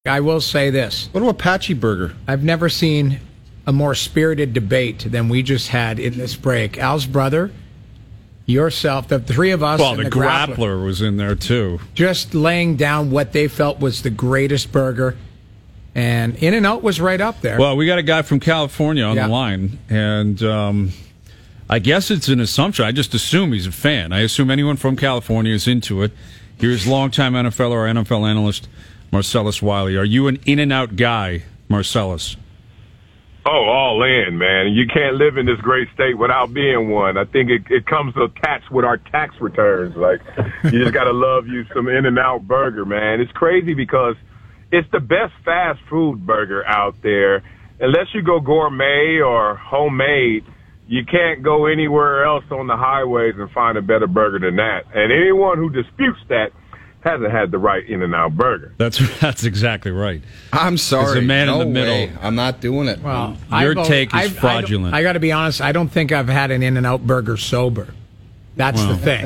I will say this. What about Apache Burger? I've never seen a more spirited debate than we just had in this break. Al's brother, yourself, the three of us. Well, and the grappler was in there, too. Just laying down what they felt was the greatest burger. And In-N-Out was right up there. Well, we got a guy from California on the line, and I guess it's an assumption. I just assume he's a fan. I assume anyone from California is into it. Here's longtime NFL or NFL analyst Marcellus Wiley. Are you an In-N-Out guy, Marcellus? Oh, all in, man. You can't live in this great state without being one. I think it comes attached with our tax returns. Like, you just got to love you some In-N-Out burger, man. It's crazy because it's the best fast food burger out there. Unless you go gourmet or homemade, you can't go anywhere else on the highways and find a better burger than that. And anyone who disputes that hasn't had the right In-N-Out burger. That's exactly right. I'm sorry. As a man in the middle. Way. I'm not doing it. Well, your take is fraudulent. I got to be honest. I don't think I've had an In-N-Out burger sober. That's the thing.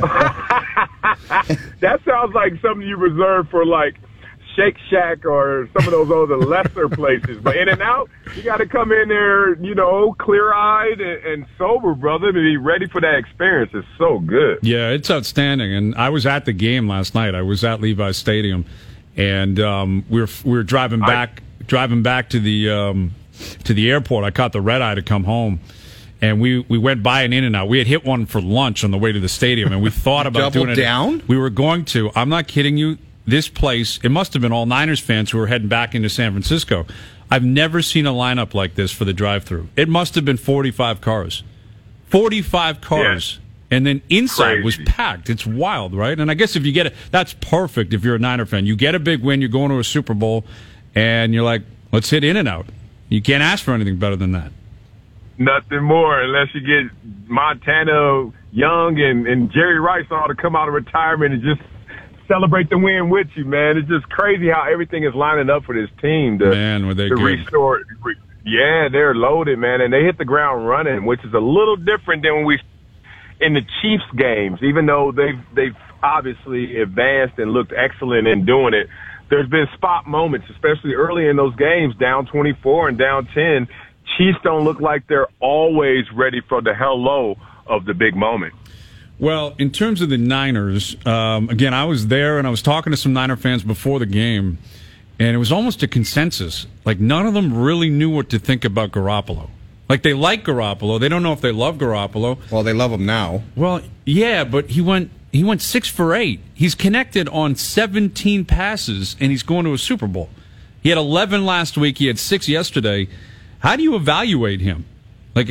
That sounds like something you reserve for, like, Shake Shack or some of those other lesser places. But In-N-Out, you got to come in there, clear-eyed and sober, brother, to be ready for that experience. It's so good. Yeah, it's outstanding. And I was at the game last night. I was at Levi's Stadium, and we were driving back to the airport. I caught the red eye to come home. And we went by an In-N-Out. We had hit one for lunch on the way to the stadium, and we thought about doing it. Down? We were going to. I'm not kidding you. This place, it must have been all Niners fans who were heading back into San Francisco. I've never seen a lineup like this for the drive-thru. It must have been 45 cars. 45 cars. Yeah. And then inside was packed. It's wild, right? And I guess if you get it, that's perfect if you're a Niner fan. You get a big win, you're going to a Super Bowl, and you're like, let's hit In-N-Out. You can't ask for anything better than that. Nothing more unless you get Montana Young and Jerry Rice all to come out of retirement and just celebrate the win with you, man. It's just crazy how everything is lining up for this team to restore. Yeah, they're loaded, man, and they hit the ground running, which is a little different than when we in the Chiefs games. Even though they've obviously advanced and looked excellent in doing it, there's been spot moments, especially early in those games, down 24 and down 10. Chiefs don't look like they're always ready for the hello of the big moment. Well, in terms of the Niners, again, I was there and I was talking to some Niner fans before the game, and it was almost a consensus. Like, none of them really knew what to think about Garoppolo. Like, they like Garoppolo. They don't know if they love Garoppolo. Well, they love him now. Well, yeah, but he went 6 for 8. He's connected on 17 passes, and he's going to a Super Bowl. He had 11 last week. He had 6 yesterday. How do you evaluate him? Like,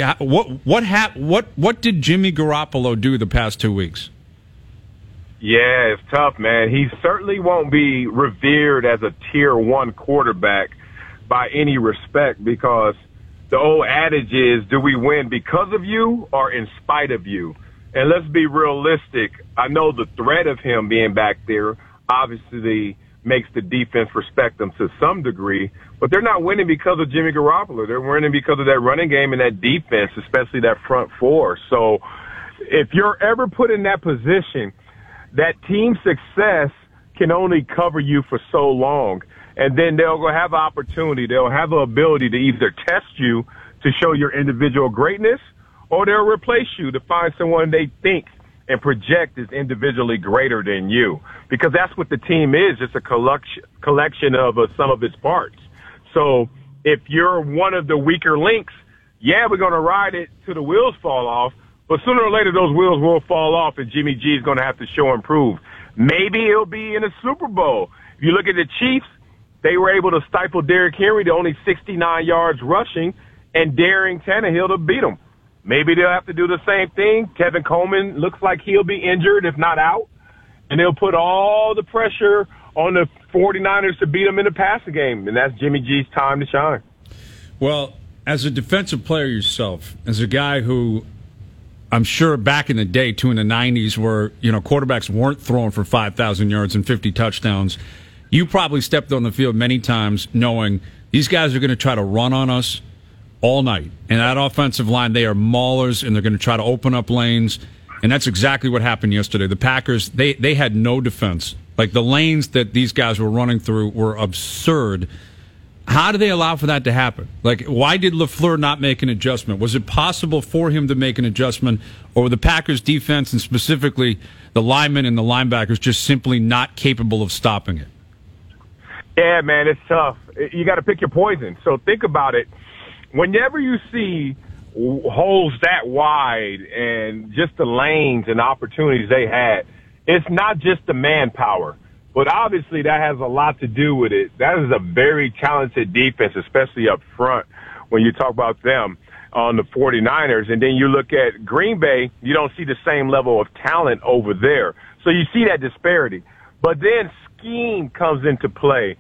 what did Jimmy Garoppolo do the past 2 weeks? Yeah, it's tough, man. He certainly won't be revered as a tier 1 quarterback by any respect, because the old adage is, do we win because of you or in spite of you? And let's be realistic. I know the threat of him being back there obviously makes the defense respect them to some degree, but they're not winning because of Jimmy Garoppolo. They're winning because of that running game and that defense, especially that front four. So if you're ever put in that position, that team success can only cover you for so long. And then they'll go have an opportunity. They'll have the ability to either test you to show your individual greatness, or they'll replace you to find someone they think and project is individually greater than you, because that's what the team is, just a collection of some of its parts. So if you're one of the weaker links, yeah, we're going to ride it till the wheels fall off, but sooner or later those wheels will fall off and Jimmy G is going to have to show and prove. Maybe it'll be in a Super Bowl. If you look at the Chiefs, they were able to stifle Derrick Henry to only 69 yards rushing and daring Tannehill to beat him. Maybe they'll have to do the same thing. Kevin Coleman looks like he'll be injured, if not out. And they'll put all the pressure on the 49ers to beat them in the passing game. And that's Jimmy G's time to shine. Well, as a defensive player yourself, as a guy who I'm sure back in the day, too, in the 90s, where, quarterbacks weren't throwing for 5,000 yards and 50 touchdowns, you probably stepped on the field many times knowing these guys are going to try to run on us all night. And that offensive line, they are maulers, and they're going to try to open up lanes. And that's exactly what happened yesterday. The Packers, they had no defense Like the lanes that these guys were running through were absurd. How do they allow for that to happen? Like, why did LaFleur not make an adjustment? Was it possible for him to make an adjustment, or were the Packers defense and specifically the linemen and the linebackers just simply not capable of stopping it? Yeah, man, it's tough. You got to pick your poison. So think about it. Whenever you see holes that wide and just the lanes and opportunities they had, it's not just the manpower. But obviously that has a lot to do with it. That is a very talented defense, especially up front when you talk about them on the 49ers. And then you look at Green Bay, you don't see the same level of talent over there. So you see that disparity. But then scheme comes into play,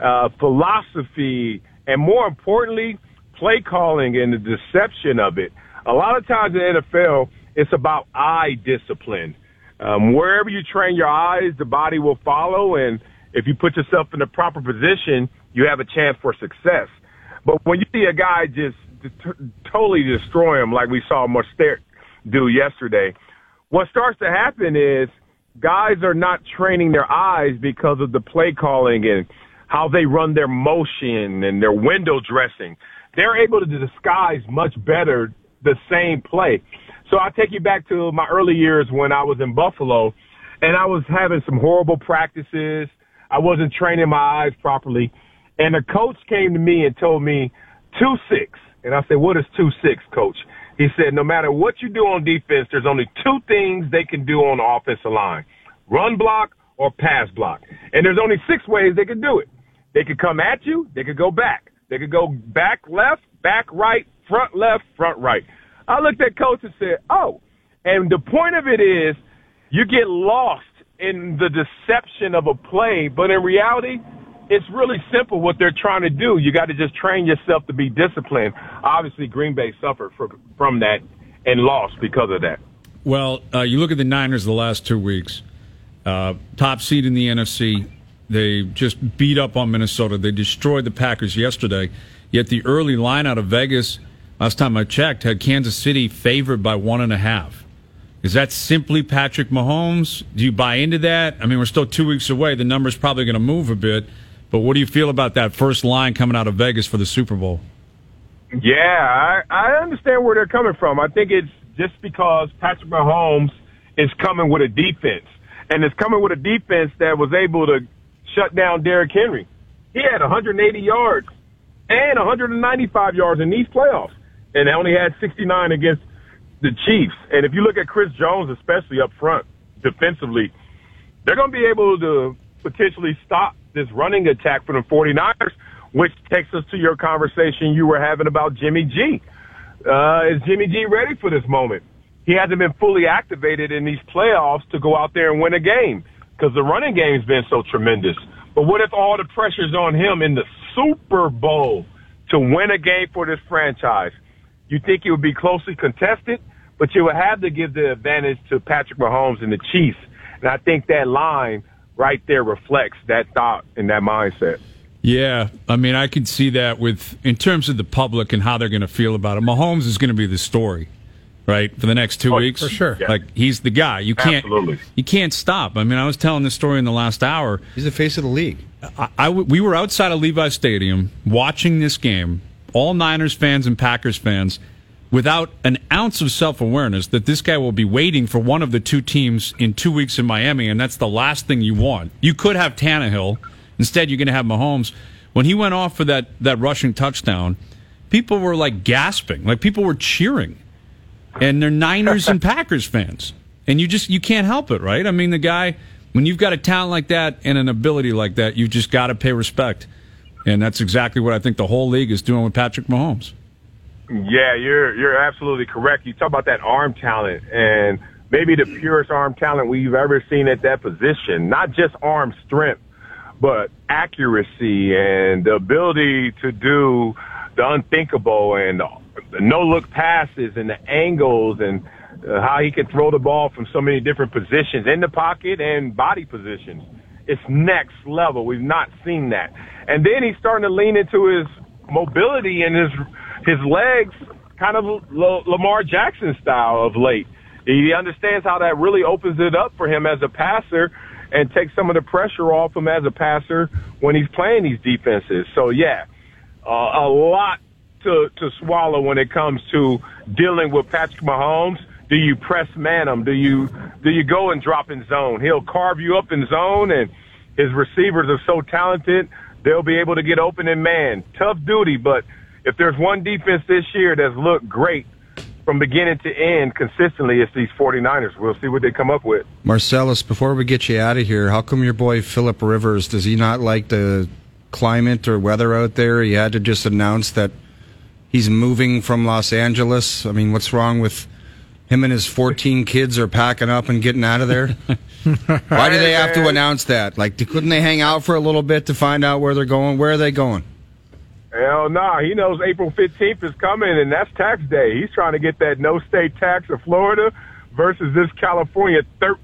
philosophy, and more importantly, play calling and the deception of it. A lot of times in the NFL, it's about eye discipline. Wherever you train your eyes, the body will follow, and if you put yourself in the proper position, you have a chance for success. But when you see a guy just totally destroy him like we saw Mostert do yesterday, what starts to happen is guys are not training their eyes because of the play calling and how they run their motion and their window dressing. They're able to disguise much better the same play. So I take you back to my early years when I was in Buffalo, and I was having some horrible practices. I wasn't training my eyes properly. And a coach came to me and told me 2-6. And I said, what is 2-6, coach? He said, no matter what you do on defense, there's only two things they can do on the offensive line, run block or pass block. And there's only 6 ways they can do it. They could come at you. They could go back. They could go back left, back right, front left, front right. I looked at coach and said, oh, and the point of it is you get lost in the deception of a play, but in reality, it's really simple what they're trying to do. You got to just train yourself to be disciplined. Obviously, Green Bay suffered from that and lost because of that. Well, you look at the Niners the last 2 weeks, top seed in the NFC. They just beat up on Minnesota. They destroyed the Packers yesterday. Yet the early line out of Vegas, last time I checked, had Kansas City favored by 1.5. Is that simply Patrick Mahomes? Do you buy into that? I mean, we're still 2 weeks away. The number's probably going to move a bit. But what do you feel about that first line coming out of Vegas for the Super Bowl? Yeah, I understand where they're coming from. I think it's just because Patrick Mahomes is coming with a defense. And it's coming with a defense that was able to shut down Derrick Henry. He had 180 yards and 195 yards in these playoffs. And they only had 69 against the Chiefs. And if you look at Chris Jones, especially up front, defensively, they're going to be able to potentially stop this running attack for the 49ers, which takes us to your conversation you were having about Jimmy G. Is Jimmy G ready for this moment? He hasn't been fully activated in these playoffs to go out there and win a game because the running game's been so tremendous. But what if all the pressure's on him in the Super Bowl to win a game for this franchise? You think it would be closely contested, but you would have to give the advantage to Patrick Mahomes and the Chiefs. And I think that line right there reflects that thought and that mindset. Yeah, I mean, I can see that in terms of the public and how they're going to feel about it. Mahomes is going to be the story, right, for the next 2 weeks. For sure. Yeah. Like, he's the guy. You can't stop. I mean, I was telling this story in the last hour. He's the face of the league. We were outside of Levi Stadium watching this game, all Niners fans and Packers fans, without an ounce of self-awareness that this guy will be waiting for one of the two teams in 2 weeks in Miami, and that's the last thing you want. You could have Tannehill. Instead, you're going to have Mahomes. When he went off for that rushing touchdown, people were, like, gasping. Like, people were cheering. And they're Niners and Packers fans. And you can't help it, right? I mean, the guy, when you've got a talent like that and an ability like that, you've just got to pay respect. And that's exactly what I think the whole league is doing with Patrick Mahomes. Yeah, you're absolutely correct. You talk about that arm talent, and maybe the purest arm talent we've ever seen at that position. Not just arm strength, but accuracy and the ability to do the unthinkable and the no-look passes and the angles and how he can throw the ball from so many different positions in the pocket and body positions. It's next level. We've not seen that. And then he's starting to lean into his mobility and his legs, kind of Lamar Jackson style of late. He understands how that really opens it up for him as a passer. and take some of the pressure off him as a passer when he's playing these defenses. So, yeah, a lot to swallow when it comes to dealing with Patrick Mahomes. Do you press man him? Do you go and drop in zone? He'll carve you up in zone, and his receivers are so talented, they'll be able to get open in man. Tough duty, but if there's one defense this year that's looked great from beginning to end consistently, it's these 49ers. We'll see what they come up with. Marcellus, before we get you out of here, how come your boy Phillip Rivers, does he not like the climate or weather out there? He had to just announce that he's moving from Los Angeles. I mean, what's wrong with him and his 14 kids are packing up and getting out of there? Why do they have to announce that? Like, couldn't they hang out for a little bit to find out where they're going? Where are they going? Hell no. He knows April 15th is coming, and that's tax day. He's trying to get that no-state tax of Florida versus this California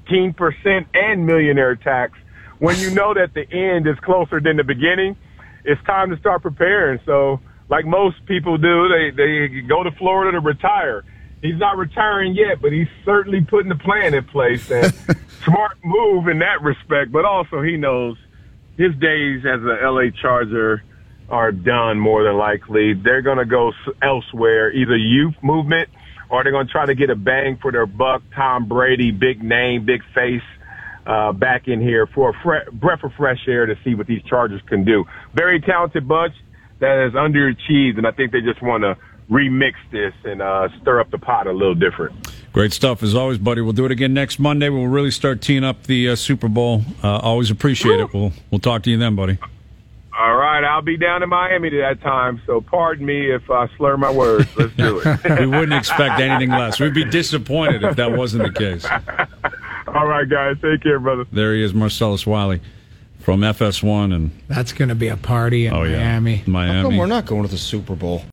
13% and millionaire tax. When you know that the end is closer than the beginning, it's time to start preparing. So, like most people do, they go to Florida to retire. He's not retiring yet, but he's certainly putting the plan in place. And smart move in that respect, but also he knows his days as a L.A. Charger are done more than likely. They're going to go elsewhere, either youth movement, or they're going to try to get a bang for their buck. Tom Brady, big name, big face, back in here for a breath of fresh air to see what these Chargers can do. Very talented bunch that has underachieved, and I think they just want to remix this and stir up the pot a little different. Great stuff as always, buddy. We'll do it again next Monday. We'll really start teeing up the Super Bowl. Always appreciate it. We'll talk to you then, buddy. All right, I'll be down in Miami to that time, so pardon me if I slur my words. Let's do it. We wouldn't expect anything less. We'd be disappointed if that wasn't the case. All right, guys. Take care, brother. There he is, Marcellus Wiley from FS1. And That's going to be a party in Miami. Miami. How come we're not going to the Super Bowl?